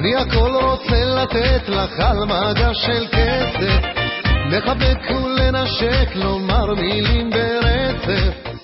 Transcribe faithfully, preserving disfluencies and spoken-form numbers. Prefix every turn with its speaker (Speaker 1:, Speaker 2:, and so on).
Speaker 1: אני הכל רוצה לתת לך על מגש של כסף, לחבק ולנשק, לומר מילים ברצף,